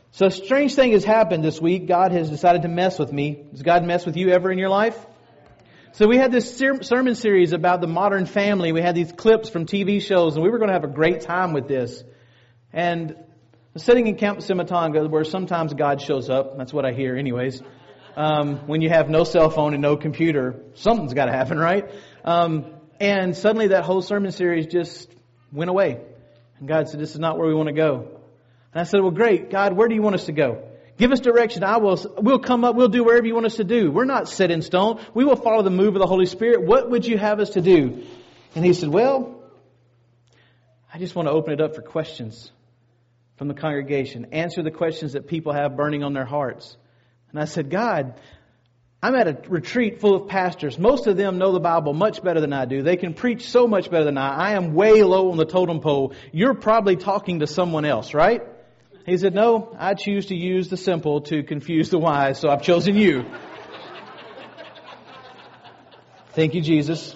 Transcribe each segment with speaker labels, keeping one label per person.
Speaker 1: So a strange thing has happened this week. God has decided to mess with me. Does God mess with you ever in your life? So we had this sermon series about the modern family. We had these clips from TV shows, and we were going to have a great time with this. And sitting in Camp Simatanga, where sometimes God shows up. That's what I hear anyways. When you have no cell phone and no computer, something's got to happen, right? And suddenly that whole sermon series just went away. And God said, this is not where we want to go. And I said, well, great. God, where do you want us to go? Give us direction. We'll come up. We'll do wherever you want us to do. We're not set in stone. We will follow the move of the Holy Spirit. What would you have us to do? And He said, well, I just want to open it up for questions from the congregation. Answer the questions that people have burning on their hearts. And I said, God, I'm at a retreat full of pastors. Most of them know the Bible much better than I do. They can preach so much better than I. I am way low on the totem pole. You're probably talking to someone else, right? He said, no, I choose to use the simple to confuse the wise, so I've chosen you. Thank you, Jesus.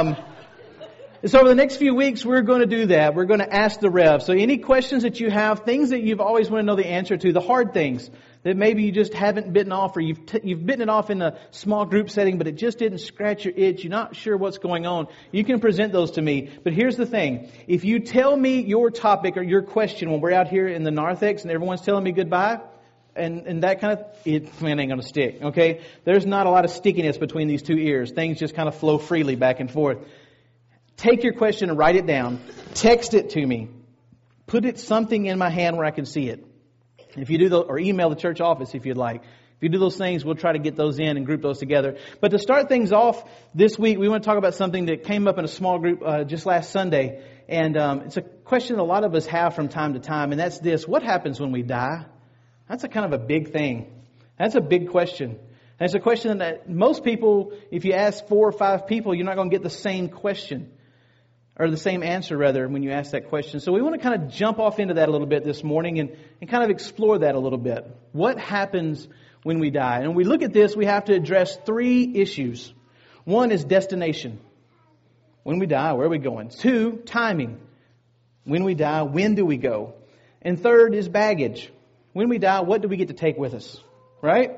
Speaker 1: So over the next few weeks, we're going to do that. We're going to ask the Rev. So any questions that you have, things that you've always wanted to know the answer to, the hard things that maybe you just haven't bitten off, or you've bitten it off in a small group setting, but it just didn't scratch your itch. You're not sure what's going on. You can present those to me. But here's the thing. If you tell me your topic or your question when we're out here in the narthex and everyone's telling me goodbye, and that kind of, it ain't going to stick, okay? There's not a lot of stickiness between these two ears. Things just kind of flow freely back and forth. Take your question and write it down. Text it to me. Put it something in my hand where I can see it. If you do or email the church office if you'd like. If you do those things, we'll try to get those in and group those together. But to start things off this week, we want to talk about something that came up in a small group just last Sunday. And it's a question a lot of us have from time to time. And that's this. What happens when we die? That's a kind of a big thing. That's a big question. And it's a question that most people, if you ask 4 or 5 people, you're not going to get the same question. Or the same answer, rather, when you ask that question. So we want to kind of jump off into that a little bit this morning and kind of explore that a little bit. What happens when we die? And when we look at this, we have to address 3 issues. 1 is destination. When we die, where are we going? 2, timing. When we die, when do we go? And 3rd is baggage. When we die, what do we get to take with us? Right?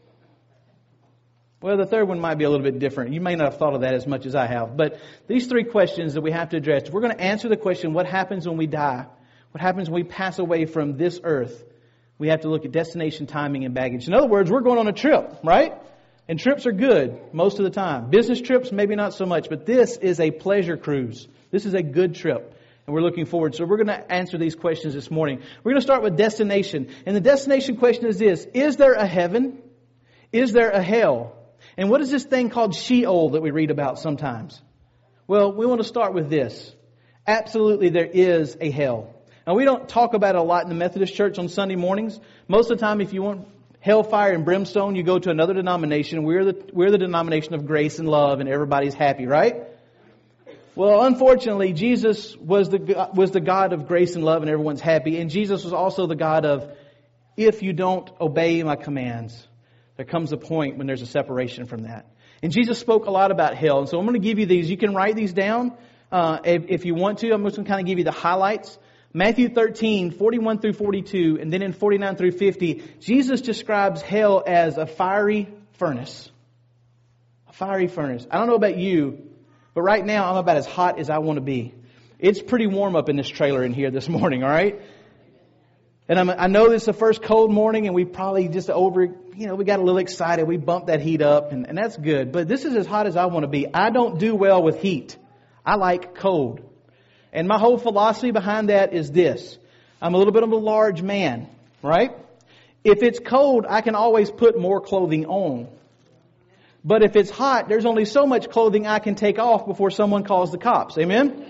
Speaker 1: Well, the 3rd one might be a little bit different. You may not have thought of that as much as I have. But these 3 questions that we have to address. We're going to answer the question, what happens when we die? What happens when we pass away from this earth? We have to look at destination, timing, and baggage. In other words, we're going on a trip, right? And trips are good most of the time. Business trips, maybe not so much. But this is a pleasure cruise. This is a good trip. And we're looking forward. So we're going to answer these questions this morning. We're going to start with destination. And the destination question is this. Is there a heaven? Is there a hell? And what is this thing called Sheol that we read about sometimes? Well, we want to start with this. Absolutely, there is a hell. Now, we don't talk about it a lot in the Methodist Church on Sunday mornings. Most of the time, if you want hellfire and brimstone, you go to another denomination. We're the denomination of grace and love, and everybody's happy, right? Well, unfortunately, Jesus was the God of grace and love, and everyone's happy. And Jesus was also the God of, if you don't obey my commands, there comes a point when there's a separation from that. And Jesus spoke a lot about hell. And so I'm going to give you these. You can write these down if you want to. I'm just going to kind of give you the highlights. Matthew 13, 41 through 42, and then in 49 through 50, Jesus describes hell as a fiery furnace. A fiery furnace. I don't know about you, but right now I'm about as hot as I want to be. It's pretty warm up in this trailer in here this morning, all right? And I know it's the first cold morning and we probably just we got a little excited. We bumped that heat up and that's good. But this is as hot as I want to be. I don't do well with heat. I like cold. And my whole philosophy behind that is this. I'm a little bit of a large man, right? If it's cold, I can always put more clothing on. But if it's hot, there's only so much clothing I can take off before someone calls the cops. Amen?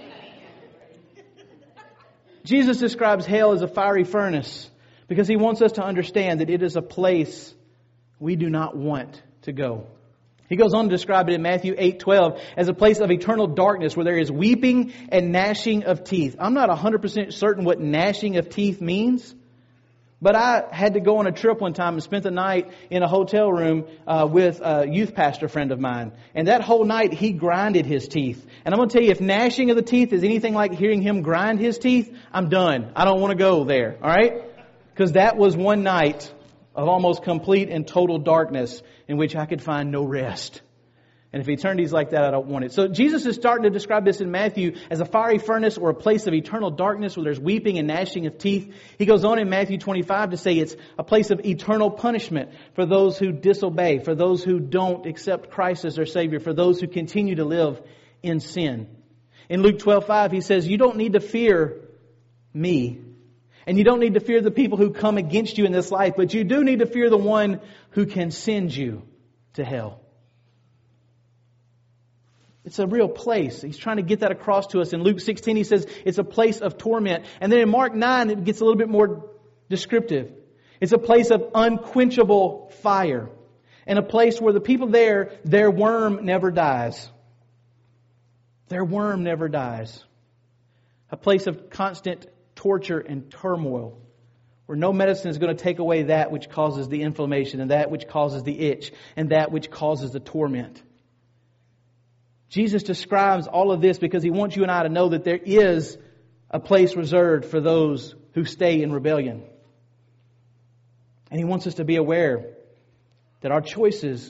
Speaker 1: Jesus describes hell as a fiery furnace because He wants us to understand that it is a place we do not want to go. He goes on to describe it in Matthew 8:12 as a place of eternal darkness where there is weeping and gnashing of teeth. I'm not 100% certain what gnashing of teeth means. But I had to go on a trip one time and spent the night in a hotel room with a youth pastor friend of mine. And that whole night he grinded his teeth. And I'm going to tell you, if gnashing of the teeth is anything like hearing him grind his teeth, I'm done. I don't want to go there. All right? Because that was one night of almost complete and total darkness in which I could find no rest. And if eternity's like that, I don't want it. So Jesus is starting to describe this in Matthew as a fiery furnace or a place of eternal darkness where there's weeping and gnashing of teeth. He goes on in Matthew 25 to say it's a place of eternal punishment for those who disobey, for those who don't accept Christ as their Savior, for those who continue to live in sin. In Luke 12:5, He says, you don't need to fear me. And you don't need to fear the people who come against you in this life, but you do need to fear the one who can send you to hell. It's a real place. He's trying to get that across to us. In Luke 16, He says it's a place of torment. And then in Mark 9, it gets a little bit more descriptive. It's a place of unquenchable fire. And a place where the people there, their worm never dies. Their worm never dies. A place of constant torture and turmoil, where no medicine is going to take away that which causes the inflammation and that which causes the itch and that which causes the torment. Jesus describes all of this because He wants you and I to know that there is a place reserved for those who stay in rebellion. And He wants us to be aware that our choices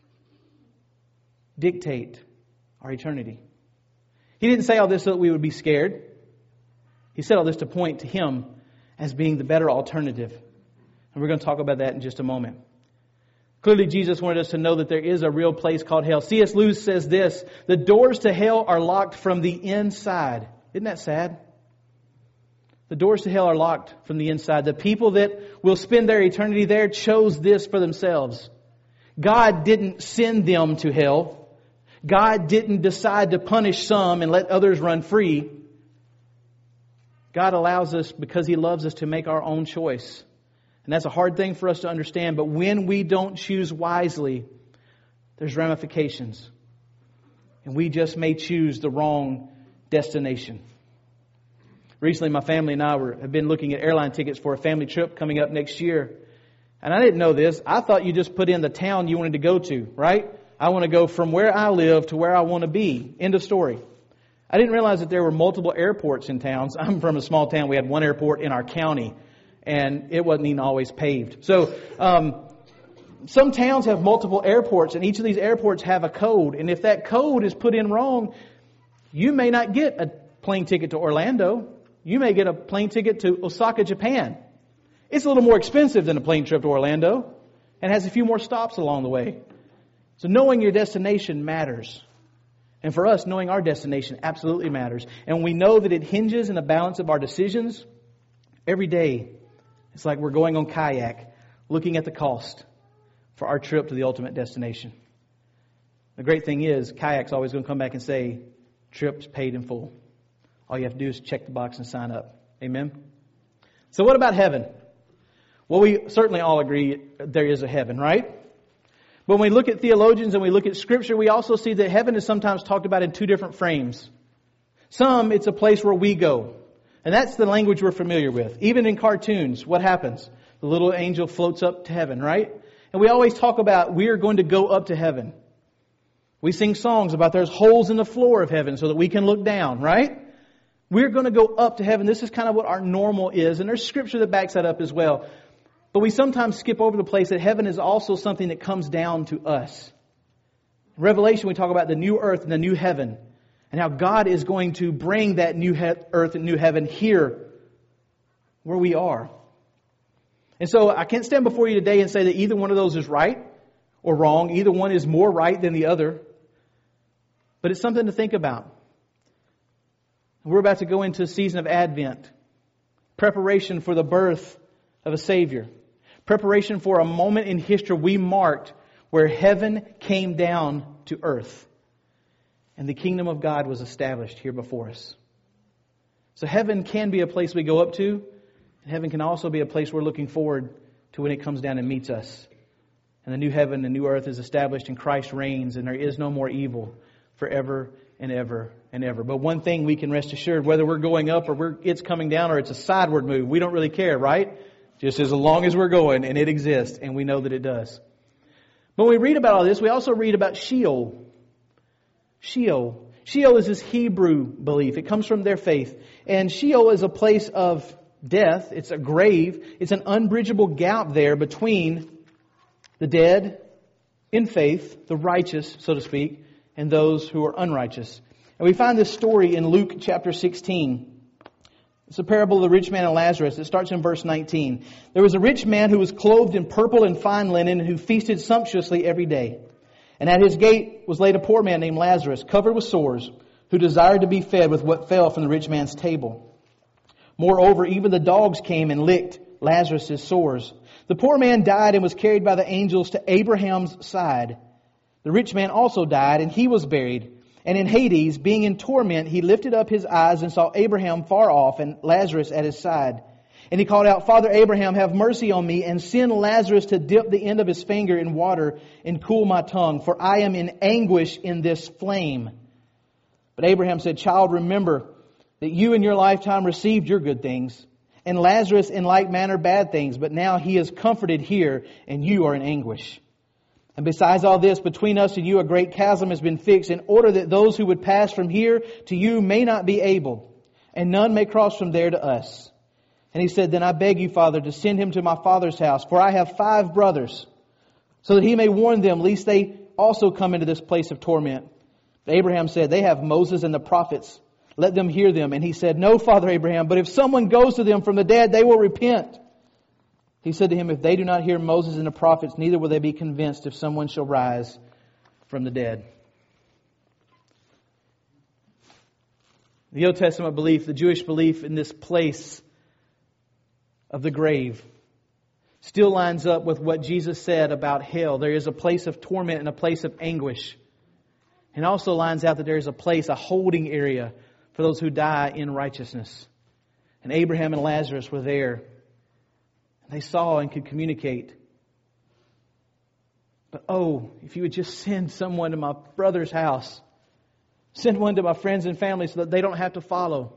Speaker 1: dictate our eternity. He didn't say all this so that we would be scared. He said all this to point to Him as being the better alternative. And we're going to talk about that in just a moment. Clearly, Jesus wanted us to know that there is a real place called hell. C.S. Lewis says this, the doors to hell are locked from the inside. Isn't that sad? The doors to hell are locked from the inside. The people that will spend their eternity there chose this for themselves. God didn't send them to hell. God didn't decide to punish some and let others run free. God allows us, because He loves us, to make our own choice. And that's a hard thing for us to understand. But when we don't choose wisely, there's ramifications. And we just may choose the wrong destination. Recently, my family and I have been looking at airline tickets for a family trip coming up next year. And I didn't know this. I thought you just put in the town you wanted to go to, right? I want to go from where I live to where I want to be. End of story. I didn't realize that there were multiple airports in towns. I'm from a small town. We had one airport in our county, and it wasn't even always paved. So some towns have multiple airports, and each of these airports have a code. And if that code is put in wrong, you may not get a plane ticket to Orlando. You may get a plane ticket to Osaka, Japan. It's a little more expensive than a plane trip to Orlando and has a few more stops along the way. So knowing your destination matters. And for us, knowing our destination absolutely matters. And we know that it hinges in the balance of our decisions every day. It's like we're going on kayak, looking at the cost for our trip to the ultimate destination. The great thing is, kayak's always going to come back and say, trip's paid in full. All you have to do is check the box and sign up. Amen? So what about heaven? Well, we certainly all agree there is a heaven, right? When we look at theologians and we look at Scripture, we also see that heaven is sometimes talked about in two different frames. Some, it's a place where we go. And that's the language we're familiar with. Even in cartoons, what happens? The little angel floats up to heaven, right? And we always talk about we are going to go up to heaven. We sing songs about there's holes in the floor of heaven so that we can look down, right? We're going to go up to heaven. This is kind of what our normal is. And there's Scripture that backs that up as well. But we sometimes skip over the place that heaven is also something that comes down to us. In Revelation, we talk about the new earth and the new heaven, and how God is going to bring that new earth and new heaven here where we are. And so I can't stand before you today and say that either one of those is right or wrong. Either one is more right than the other. But it's something to think about. We're about to go into a season of Advent. Preparation for the birth of a Savior. Preparation for a moment in history we marked where heaven came down to earth. And the kingdom of God was established here before us. So heaven can be a place we go up to. And heaven can also be a place we're looking forward to when it comes down and meets us. And the new heaven and new earth is established and Christ reigns and there is no more evil forever and ever and ever. But one thing we can rest assured, whether we're going up or it's coming down or it's a sideward move, we don't really care, right? Just as long as we're going and it exists, and we know that it does. But when we read about all this, we also read about Sheol. Sheol is this Hebrew belief. It comes from their faith. And Sheol is a place of death. It's a grave. It's an unbridgeable gap there between the dead in faith, the righteous, so to speak, and those who are unrighteous. And we find this story in Luke chapter 16. It's a parable of the rich man and Lazarus. It starts in verse 19. There was a rich man who was clothed in purple and fine linen, who feasted sumptuously every day. And at his gate was laid a poor man named Lazarus, covered with sores, who desired to be fed with what fell from the rich man's table. Moreover, even the dogs came and licked Lazarus' sores. The poor man died and was carried by the angels to Abraham's side. The rich man also died, and he was buried. And in Hades, being in torment, he lifted up his eyes and saw Abraham far off and Lazarus at his side. And he called out, Father Abraham, have mercy on me, and send Lazarus to dip the end of his finger in water and cool my tongue, for I am in anguish in this flame. But Abraham said, Child, remember that you in your lifetime received your good things, and Lazarus in like manner bad things, but now he is comforted here, and you are in anguish. And besides all this, between us and you a great chasm has been fixed, in order that those who would pass from here to you may not be able, and none may cross from there to us. And he said, Then I beg you, Father, to send him to my father's house, for I have 5 brothers, so that he may warn them, lest they also come into this place of torment. But Abraham said, They have Moses and the prophets. Let them hear them. And he said, No, Father Abraham, but if someone goes to them from the dead, they will repent. He said to him, If they do not hear Moses and the prophets, neither will they be convinced if someone shall rise from the dead. The Old Testament belief, the Jewish belief in this place of the grave, still lines up with what Jesus said about hell. There is a place of torment and a place of anguish. And also lines out that there is a place, a holding area for those who die in righteousness. And Abraham and Lazarus were there. They saw and could communicate. But if you would just send someone to my brother's house. Send one to my friends and family so that they don't have to follow.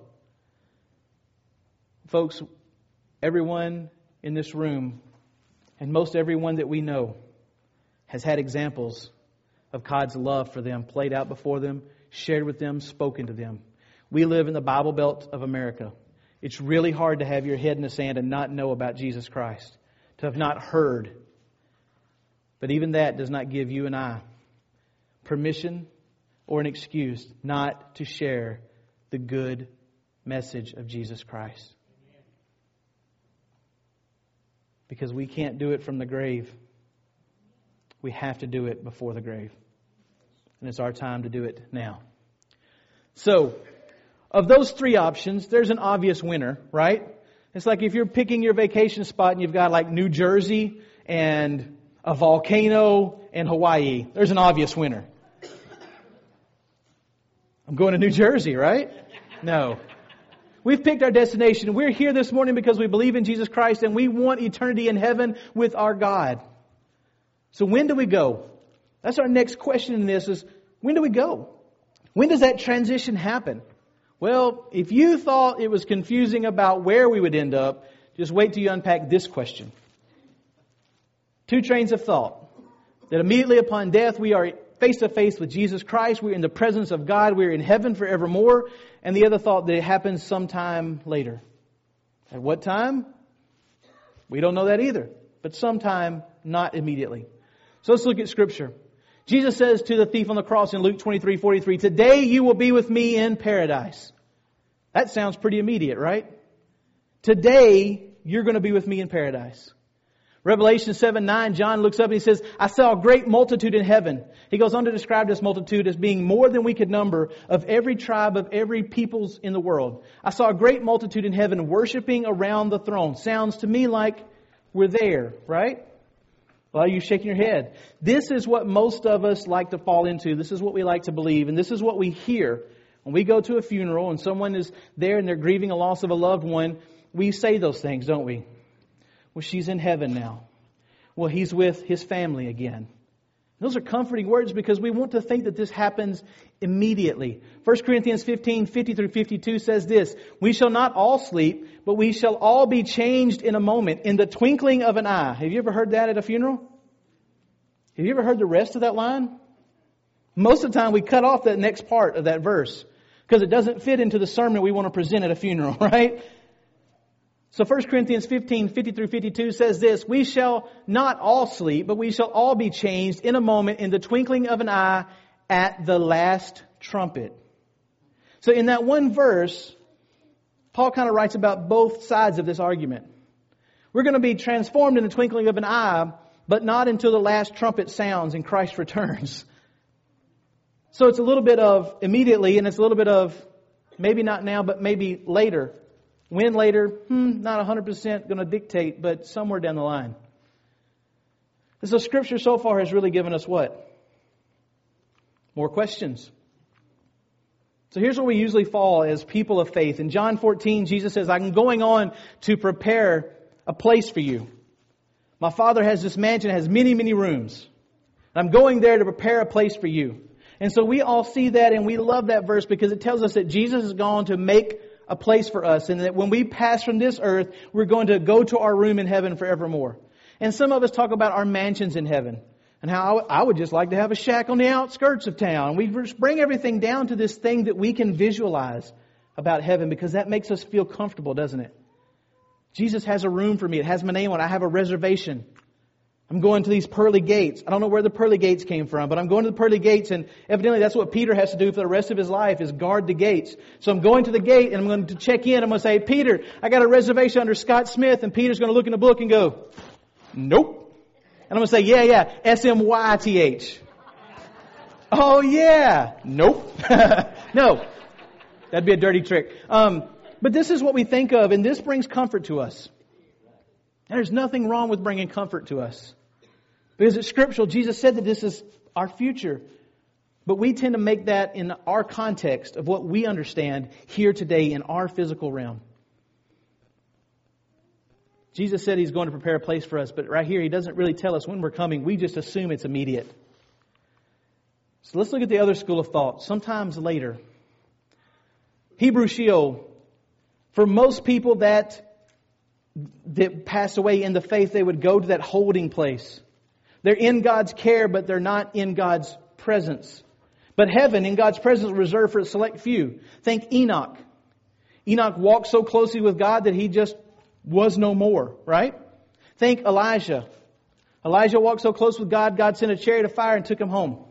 Speaker 1: Folks, everyone in this room, and most everyone that we know, has had examples of God's love for them played out before them, shared with them, spoken to them. We live in the Bible Belt of America. It's really hard to have your head in the sand and not know about Jesus Christ, to have not heard. But even that does not give you and I permission or an excuse not to share the good message of Jesus Christ. Because we can't do it from the grave. We have to do it before the grave. And it's our time to do it now. So, of those 3 options, there's an obvious winner, right? It's like if you're picking your vacation spot and you've got like New Jersey and a volcano and Hawaii. There's an obvious winner. I'm going to New Jersey, right? No. We've picked our destination. We're here this morning because we believe in Jesus Christ and we want eternity in heaven with our God. So when do we go? That's our next question in this is, when do we go? When does that transition happen? Well, if you thought it was confusing about where we would end up, just wait till you unpack this question. 2 trains of thought. That immediately upon death, we are face to face with Jesus Christ. We're in the presence of God. We're in heaven forevermore. And the other thought that it happens sometime later. At what time? We don't know that either. But sometime, not immediately. So let's look at Scripture. Jesus says to the thief on the cross in Luke 23:43, Today you will be with me in paradise. That sounds pretty immediate, right? Today you're going to be with me in paradise. Revelation 7:9, John looks up and he says, I saw a great multitude in heaven. He goes on to describe this multitude as being more than we could number, of every tribe, of every peoples in the world. I saw a great multitude in heaven worshiping around the throne. Sounds to me like we're there, right? Well, you shaking your head. This is what most of us like to fall into. This is what we like to believe. And this is what we hear. When we go to a funeral and someone is there and they're grieving a loss of a loved one, we say those things, don't we? Well, she's in heaven now. Well, he's with his family again. Those are comforting words because we want to think that this happens immediately. 1 Corinthians 15:50-52 says this, We shall not all sleep, but we shall all be changed in a moment, in the twinkling of an eye. Have you ever heard that at a funeral? Have you ever heard the rest of that line? Most of the time we cut off that next part of that verse because it doesn't fit into the sermon we want to present at a funeral, right? So 1 Corinthians 15, 50 through 52 says this, we shall not all sleep, but we shall all be changed in a moment, in the twinkling of an eye, at the last trumpet. So in that one verse, Paul kind of writes about both sides of this argument. We're going to be transformed in the twinkling of an eye, but not until the last trumpet sounds and Christ returns. So it's a little bit of immediately, and it's a little bit of maybe not now, but maybe later. When later? Not 100% going to dictate, but somewhere down the line. And so Scripture so far has really given us what? More questions. So here's where we usually fall as people of faith. In John 14, Jesus says, I'm going on to prepare a place for you. My Father has this mansion, it has many, many rooms. I'm going there to prepare a place for you. And so we all see that and we love that verse because it tells us that Jesus has gone to make a place for us, and that when we pass from this earth, we're going to go to our room in heaven forevermore. And some of us talk about our mansions in heaven and how I would just like to have a shack on the outskirts of town. We just bring everything down to this thing that we can visualize about heaven because that makes us feel comfortable, doesn't it? Jesus has a room for me. It has my name on it. I have a reservation. I'm going to these pearly gates. I don't know where the pearly gates came from, but I'm going to the pearly gates, and evidently that's what Peter has to do for the rest of his life, is guard the gates. So I'm going to the gate and I'm going to check in. I'm going to say, Peter, I got a reservation under Scott Smith, and Peter's going to look in the book and go, nope. And I'm going to say, yeah, S-M-Y-T-H. Oh yeah, nope. No, that'd be a dirty trick. But this is what we think of, and this brings comfort to us. And there's nothing wrong with bringing comfort to us. Because it's scriptural. Jesus said that this is our future. But we tend to make that in our context of what we understand here today in our physical realm. Jesus said He's going to prepare a place for us. But right here, He doesn't really tell us when we're coming. We just assume it's immediate. So let's look at the other school of thought. Sometimes later. Hebrew Sheol. For most people that pass away in the faith, they would go to that holding place. They're in God's care, but they're not in God's presence. But heaven, in God's presence, is reserved for a select few. Think Enoch. Enoch walked so closely with God that he just was no more, right? Think Elijah. Elijah walked so close with God, God sent a chariot of fire and took him home.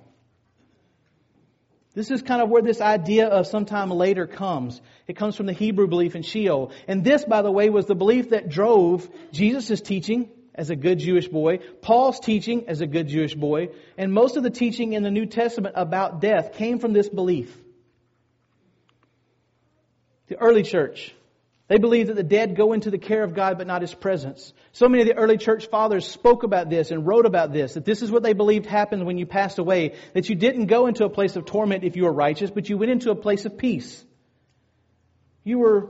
Speaker 1: This is kind of where this idea of sometime later comes. It comes from the Hebrew belief in Sheol. And this, by the way, was the belief that drove Jesus' teaching as a good Jewish boy, Paul's teaching as a good Jewish boy, and most of the teaching in the New Testament about death came from this belief. The early church, they believed that the dead go into the care of God but not His presence. So many of the early church fathers spoke about this and wrote about this, that this is what they believed happened when you passed away, that you didn't go into a place of torment if you were righteous, but you went into a place of peace. You were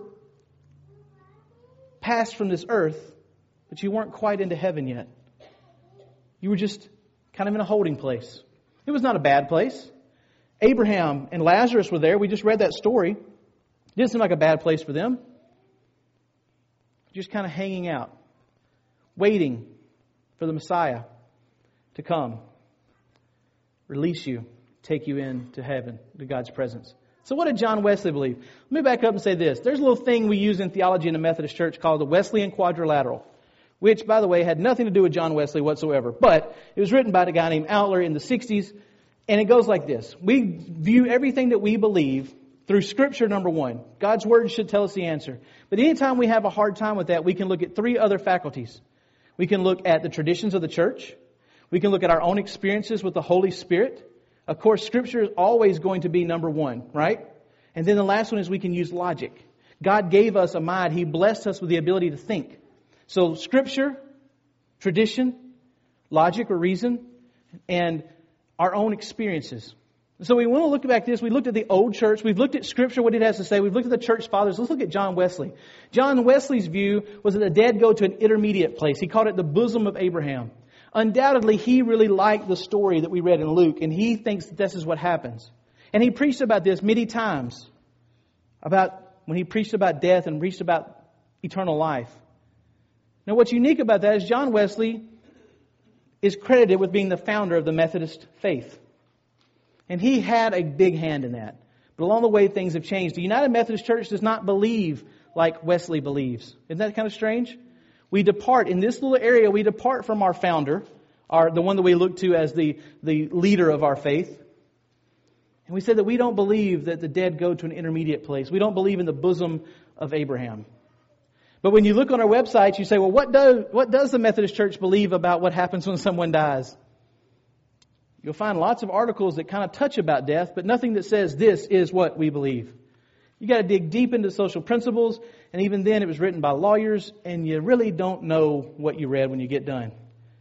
Speaker 1: passed from this earth, but you weren't quite into heaven yet. You were just kind of in a holding place. It was not a bad place. Abraham and Lazarus were there. We just read that story. It didn't seem like a bad place for them. Just kind of hanging out, waiting for the Messiah to come, release you, take you into heaven, to God's presence. So what did John Wesley believe? Let me back up and say this. There's a little thing we use in theology in the Methodist Church called the Wesleyan Quadrilateral, which, by the way, had nothing to do with John Wesley whatsoever. But it was written by a guy named Outler in the 60s, and it goes like this. We view everything that we believe through Scripture, number one. God's Word should tell us the answer. But anytime we have a hard time with that, we can look at three other faculties. We can look at the traditions of the church. We can look at our own experiences with the Holy Spirit. Of course, Scripture is always going to be number one, right? And then the last one is we can use logic. God gave us a mind. He blessed us with the ability to think. So Scripture, tradition, logic or reason, and our own experiences. So we want to look back at this. We looked at the old church. We've looked at Scripture, what it has to say. We've looked at the church fathers. Let's look at John Wesley. John Wesley's view was that the dead go to an intermediate place. He called it the bosom of Abraham. Undoubtedly, he really liked the story that we read in Luke, and he thinks that this is what happens. And he preached about this many times, about when he preached about death and preached about eternal life. Now, what's unique about that is John Wesley is credited with being the founder of the Methodist faith. And he had a big hand in that. But along the way, things have changed. The United Methodist Church does not believe like Wesley believes. Isn't that kind of strange? We depart, in this little area, we depart from our founder, the one that we look to as the leader of our faith. And we said that we don't believe that the dead go to an intermediate place. We don't believe in the bosom of Abraham. But when you look on our websites, you say, well, what does the Methodist Church believe about what happens when someone dies? You'll find lots of articles that kind of touch about death, but nothing that says this is what we believe. You got to dig deep into social principles, and even then it was written by lawyers, and you really don't know what you read when you get done.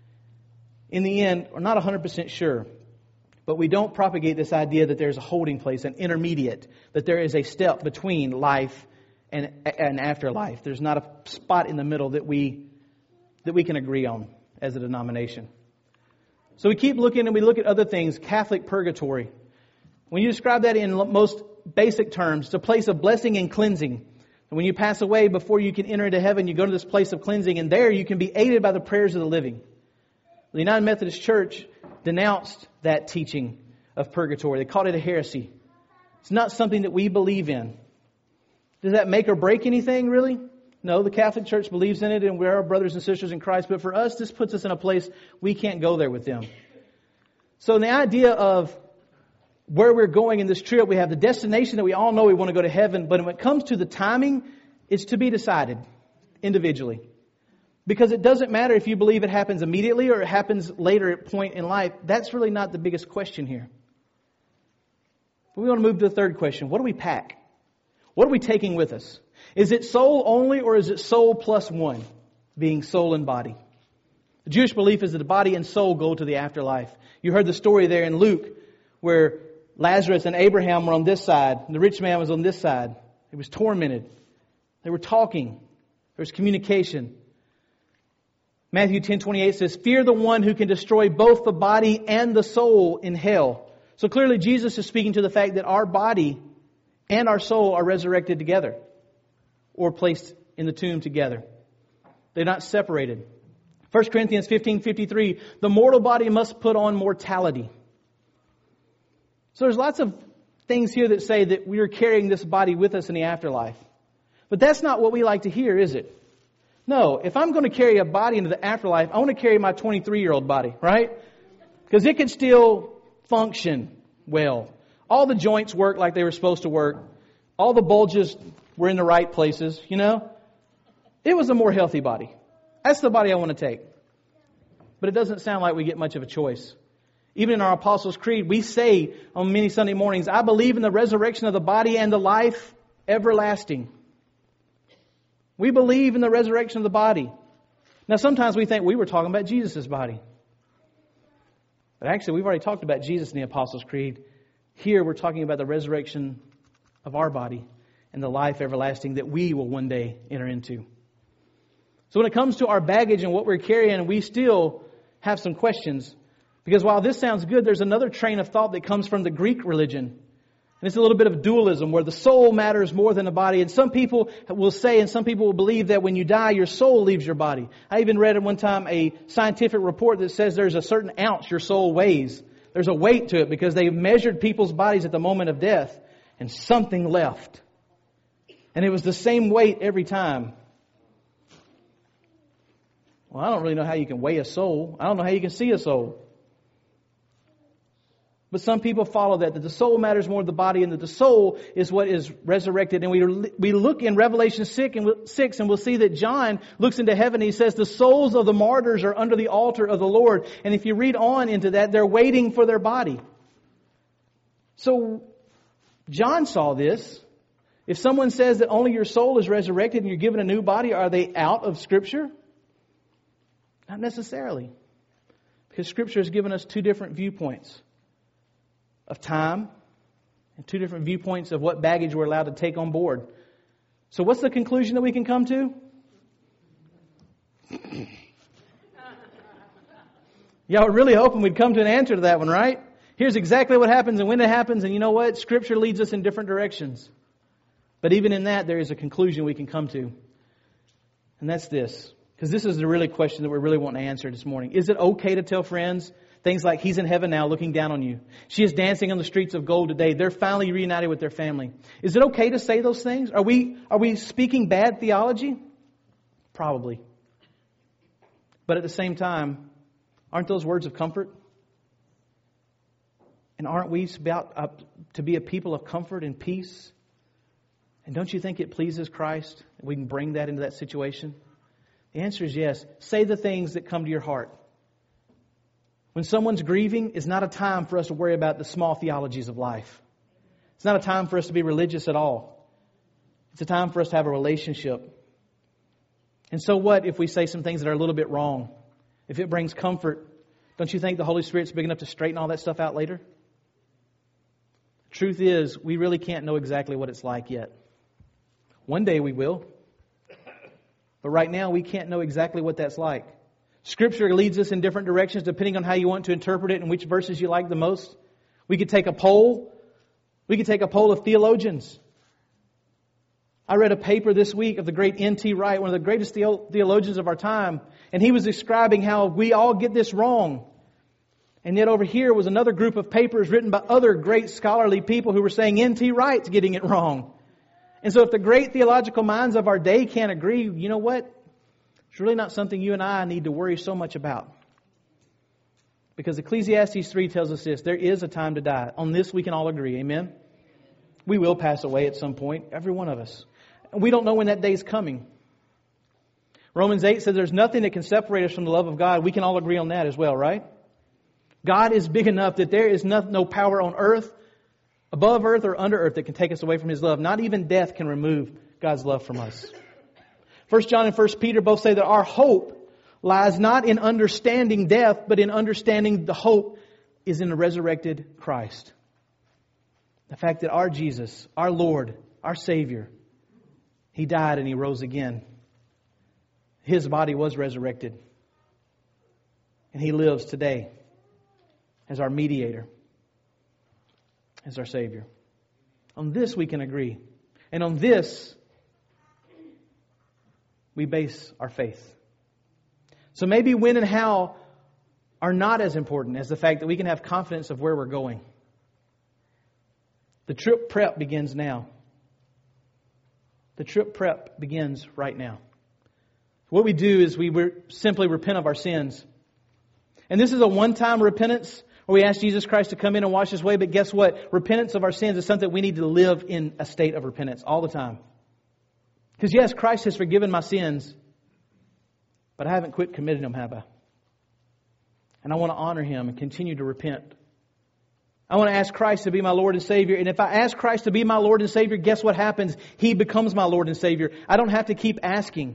Speaker 1: In the end, we're not 100% sure, but we don't propagate this idea that there's a holding place, an intermediate, that there is a step between life and afterlife. There's not a spot in the middle that we can agree on as a denomination. So we keep looking and we look at other things. Catholic purgatory. When you describe that in most basic terms, it's a place of blessing and cleansing. And when you pass away, before you can enter into heaven, you go to this place of cleansing, and there you can be aided by the prayers of the living. The United Methodist Church denounced that teaching of purgatory. They called it a heresy. It's not something that we believe in. Does that make or break anything, really? No, the Catholic Church believes in it, and we're our brothers and sisters in Christ. But for us, this puts us in a place we can't go there with them. So the idea of where we're going in this trip, we have the destination that we all know we want to go to heaven. But when it comes to the timing, it's to be decided individually. Because it doesn't matter if you believe it happens immediately or it happens later at point in life. That's really not the biggest question here. But we want to move to the third question. What do we pack? What are we taking with us? Is it soul only, or is it soul plus one, being soul and body? The Jewish belief is that the body and soul go to the afterlife. You heard the story there in Luke where Lazarus and Abraham were on this side, and the rich man was on this side. He was tormented. They were talking. There was communication. Matthew 10:28 says, "Fear the one who can destroy both the body and the soul in hell." So clearly Jesus is speaking to the fact that our body and our soul are resurrected together or placed in the tomb together. They're not separated. 1 Corinthians 15:53, "The mortal body must put on mortality." So there's lots of things here that say that we are carrying this body with us in the afterlife. But that's not what we like to hear, is it? No, if I'm going to carry a body into the afterlife, I want to carry my 23-year-old body, right? Because it can still function well. All the joints work like they were supposed to work. All the bulges were in the right places, you know. It was a more healthy body. That's the body I want to take. But it doesn't sound like we get much of a choice. Even in our Apostles' Creed, we say on many Sunday mornings, "I believe in the resurrection of the body and the life everlasting." We believe in the resurrection of the body. Now, sometimes we think we were talking about Jesus' body. But actually, we've already talked about Jesus in the Apostles' Creed. Here, we're talking about the resurrection of our body and the life everlasting that we will one day enter into. So when it comes to our baggage and what we're carrying, we still have some questions. Because while this sounds good, there's another train of thought that comes from the Greek religion. And it's a little bit of dualism where the soul matters more than the body. And some people will say and some people will believe that when you die, your soul leaves your body. I even read at one time a scientific report that says there's a certain ounce your soul weighs. There's a weight to it because they measured people's bodies at the moment of death and something left. And it was the same weight every time. Well, I don't really know how you can weigh a soul. I don't know how you can see a soul. But some people follow that the soul matters more than the body and that the soul is what is resurrected. And we look in Revelation 6 and we'll see that John looks into heaven and he says the souls of the martyrs are under the altar of the Lord. And if you read on into that, they're waiting for their body. So John saw this. If someone says that only your soul is resurrected and you're given a new body, are they out of Scripture? Not necessarily. Because Scripture has given us two different viewpoints of time and two different viewpoints of what baggage we're allowed to take on board. So what's the conclusion that we can come to? Y'all were really hoping we'd come to an answer to that one, right? Here's exactly what happens and when it happens, and you know what? Scripture leads us in different directions. But even in that, there is a conclusion we can come to. And that's this. Because this is the really question that we really want to answer this morning. Is it okay to tell friends things like, he's in heaven now looking down on you? She is dancing on the streets of gold today. They're finally reunited with their family. Is it okay to say those things? Are we speaking bad theology? Probably. But at the same time, aren't those words of comfort? And aren't we about to be a people of comfort and peace? And don't you think it pleases Christ that we can bring that into that situation? The answer is yes. Say the things that come to your heart. When someone's grieving, it's not a time for us to worry about the small theologies of life. It's not a time for us to be religious at all. It's a time for us to have a relationship. And so what if we say some things that are a little bit wrong? If it brings comfort, don't you think the Holy Spirit's big enough to straighten all that stuff out later? Truth is, we really can't know exactly what it's like yet. One day we will. But right now we can't know exactly what that's like. Scripture leads us in different directions depending on how you want to interpret it and which verses you like the most. We could take a poll. We could take a poll of theologians. I read a paper this week of the great N.T. Wright, one of the greatest theologians of our time. And he was describing how we all get this wrong. And yet over here was another group of papers written by other great scholarly people who were saying N.T. Wright's getting it wrong. And so if the great theological minds of our day can't agree, you know what? It's really not something you and I need to worry so much about. Because Ecclesiastes 3 tells us this: there is a time to die. On this we can all agree. Amen? We will pass away at some point, every one of us. And we don't know when that day is coming. Romans 8 says there's nothing that can separate us from the love of God. We can all agree on that as well, right? God is big enough that there is no power on earth, above earth or under earth, that can take us away from His love. Not even death can remove God's love from us. 1 John and 1 Peter both say that our hope lies not in understanding death, but in understanding the hope is in the resurrected Christ. The fact that our Jesus, our Lord, our Savior, He died and He rose again. His body was resurrected. And He lives today as our mediator, as our Savior. On this we can agree. And on this we base our faith. So maybe when and how are not as important as the fact that we can have confidence of where we're going. The trip prep begins now. The trip prep begins right now. What we do is we simply repent of our sins. And this is a one-time repentance where we ask Jesus Christ to come in and wash us away. But guess what? Repentance of our sins is something we need to live in a state of repentance all the time. Because yes, Christ has forgiven my sins, but I haven't quit committing them, have I? And I want to honor Him and continue to repent. I want to ask Christ to be my Lord and Savior. And if I ask Christ to be my Lord and Savior, guess what happens? He becomes my Lord and Savior. I don't have to keep asking.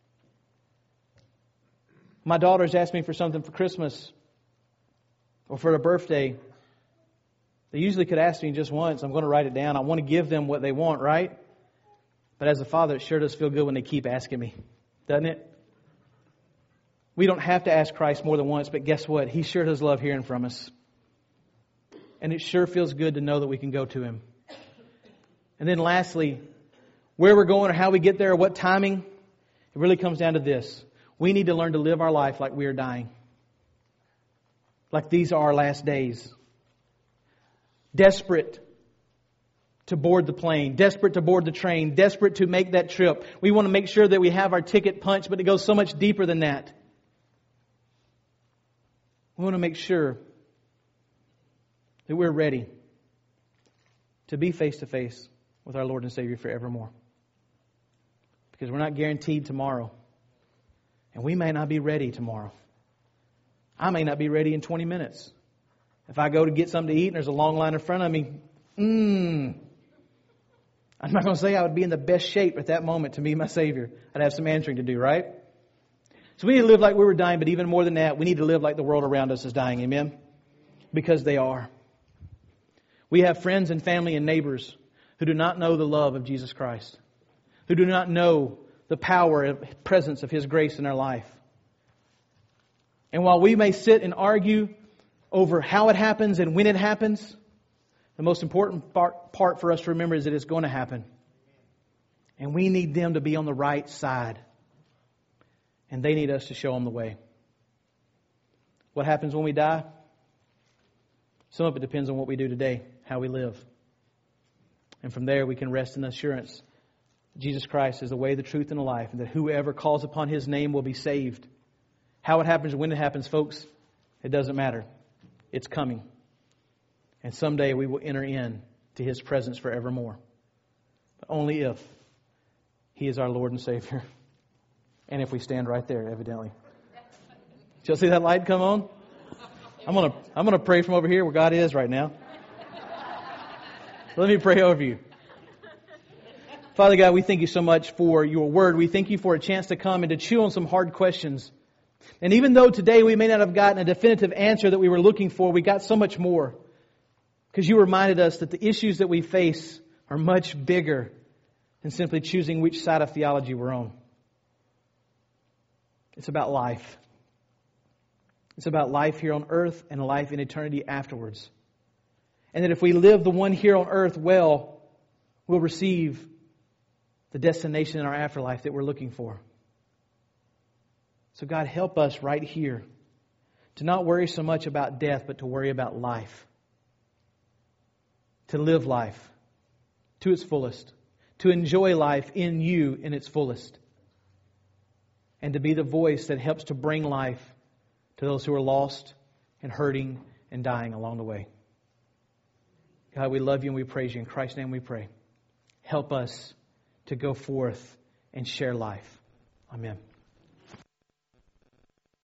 Speaker 1: My daughters ask me for something for Christmas or for a birthday. They usually could ask me just once. I'm going to write it down. I want to give them what they want, right? But as a father, it sure does feel good when they keep asking me, doesn't it? We don't have to ask Christ more than once, but guess what? He sure does love hearing from us. And it sure feels good to know that we can go to Him. And then lastly, where we're going or how we get there or what timing, it really comes down to this. We need to learn to live our life like we are dying. Like these are our last days. Desperate to board the plane, desperate to board the train, desperate to make that trip. We want to make sure that we have our ticket punched, but it goes so much deeper than that. We want to make sure that we're ready to be face to face with our Lord and Savior forevermore. Because we're not guaranteed tomorrow. And we may not be ready tomorrow. I may not be ready in 20 minutes. If I go to get something to eat and there's a long line in front of me, I'm not going to say I would be in the best shape at that moment to meet my Savior. I'd have some answering to do, right? So we need to live like we were dying, but even more than that, we need to live like the world around us is dying. Amen? Because they are. We have friends and family and neighbors who do not know the love of Jesus Christ, who do not know the power and presence of His grace in their life. And while we may sit and argue over how it happens and when it happens, the most important part for us to remember is that it's going to happen. And we need them to be on the right side. And they need us to show them the way. What happens when we die? Some of it depends on what we do today, how we live. And from there we can rest in the assurance Jesus Christ is the way, the truth, and the life, and that whoever calls upon His name will be saved. How it happens, when it happens, folks, it doesn't matter. It's coming. And someday we will enter in to His presence forevermore. But only if He is our Lord and Savior. And if we stand right there, evidently. Did y'all see that light come on? I'm gonna pray from over here where God is right now. Let me pray over you. Father God, we thank You so much for Your Word. We thank You for a chance to come and to chew on some hard questions. And even though today we may not have gotten a definitive answer that we were looking for, we got so much more. Because You reminded us that the issues that we face are much bigger than simply choosing which side of theology we're on. It's about life. It's about life here on earth and life in eternity afterwards. And that if we live the one here on earth well, we'll receive the destination in our afterlife that we're looking for. So God, help us right here to not worry so much about death, but to worry about life. To live life to its fullest. To enjoy life in You in its fullest. And to be the voice that helps to bring life to those who are lost and hurting and dying along the way. God, we love You and we praise You. In Christ's name we pray. Help us to go forth and share life. Amen.